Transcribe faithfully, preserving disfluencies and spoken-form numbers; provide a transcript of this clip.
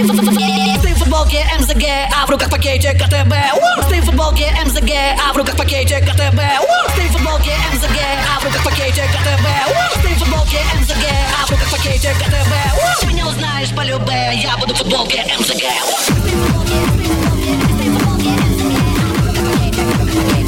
Ты в футболке эм зэ гэ, а в руках пакетик ка тэ бэ. Ты в футболке эм зэ гэ, а в руках пакетик ка тэ бэ. Ты в футболке эм зэ гэ, а в руках пакетик ка тэ бэ. Ты в футболке эм зэ гэ, а в руках пакетик ка тэ бэ. Ты меня узнаешь по любэ, я буду в футболке эм зэ гэ. Ты в футболке, ты в футболке, ты в футболке эм зэ гэ, а в руках пакетик ка тэ бэ.